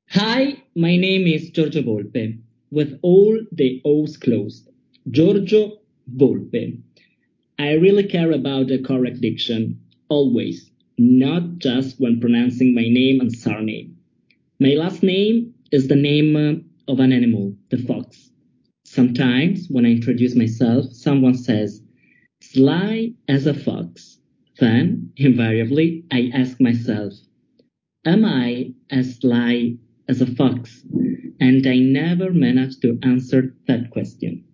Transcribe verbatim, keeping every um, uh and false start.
Hi, my name is Giorgio Volpe, with all the O's closed. Giorgio Volpe. I really care about the correct diction, always, not just when pronouncing my name and surname. My last name is the name uh, of an animal, the fox. Sometimes, when I introduce myself, someone says, sly as a fox. Then, invariably, I ask myself, am I as sly as a fox? And I never managed to answer that question.